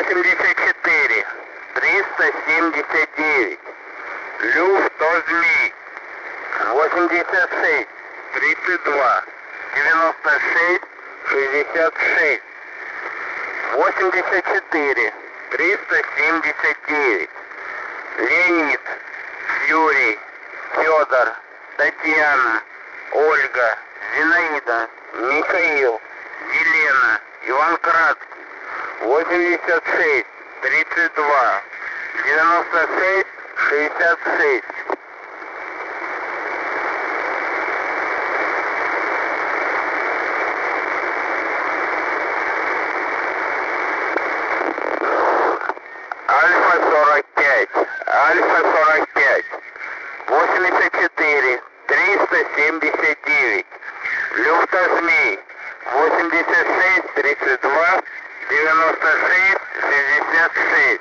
84 379. Люфт Озми. 86 32 96 66. 84 379. Леонид, Юрий, Федор, Татьяна, Ольга, Зинаида, Михаил, Елена, Иван Краткий. 86 32 96 66. Альфа 45, Альфа 45, 84 379. Люфта Змей. 86 32 96 66.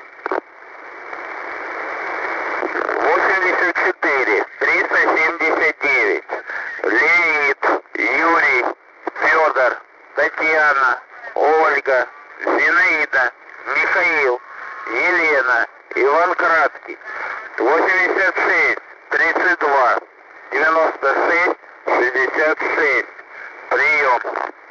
84 379. Леонид, Юрий, Федор, Татьяна, Ольга, Зинаида, Михаил, Елена, Иван Краткий. 86 32 96 66. Прием.